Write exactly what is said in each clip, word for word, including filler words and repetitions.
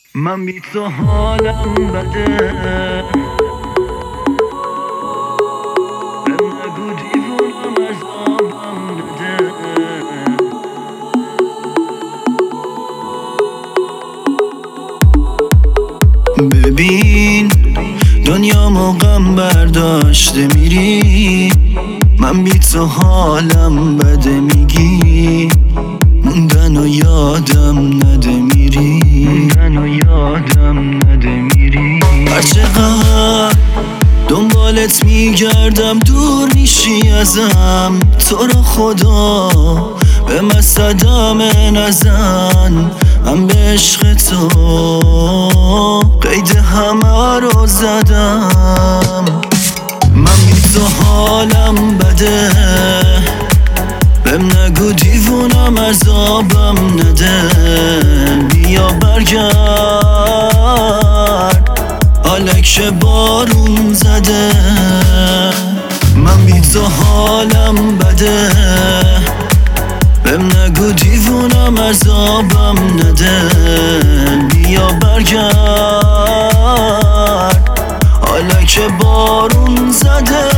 من بی تو حالم بده، بهم نگو دیوونم عذابم نده. ببین دنیا موقعم برداشته میری، من بی تو حالم بده میگی، موندن و یادم نده میری، موندن و یادم نده میری. هرچقدر دنبالت میگردم دور میشی ازم، تو رو خدا به من صدمه نزن، من به عشق تو قید همه رو زدم. من بی تو حالم بده، بهم نگو دیوونم عذابم نده. بیا برگرد حالا که بارون زده. من بی تو حالم بده، بهم نگو دیوونم عذابم نده. بیا برگرد حالا که بارون زده.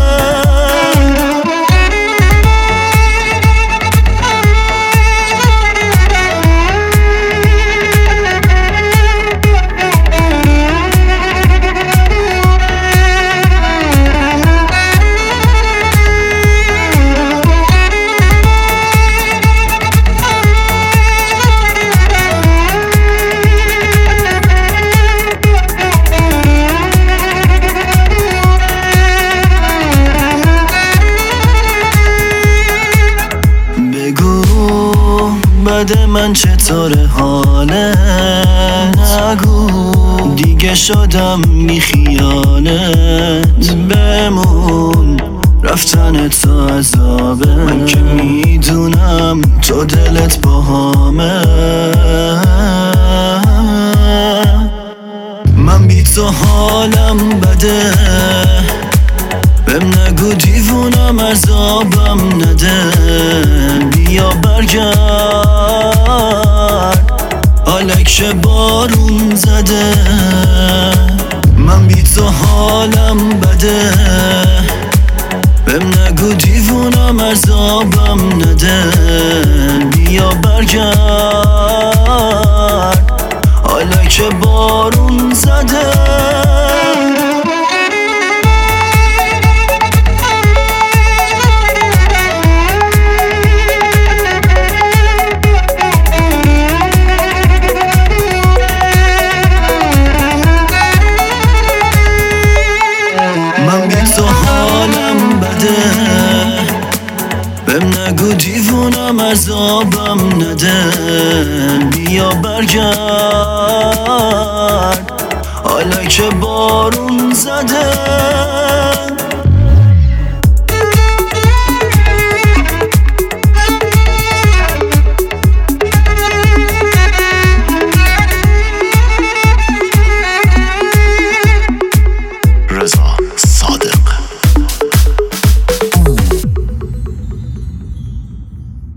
بده من چطور حاله، نگو دیگه شدم بی خیالت. بمون رفتن تو عذابه، من که میدونم تو دلت باهامه. من بی تو حالم بده، بهم نگو دیوونم عذابم نده. بیا برگرد حالا که بارون زده. من بی تو حالم بده، بهم نگو دیوونم عذابم نده. بیا برگرد حالا که بارون زده. من بی تو حالم بده، بهم نگو دیوونم عذابم نده. بیا برگرد حالا که بارون زده.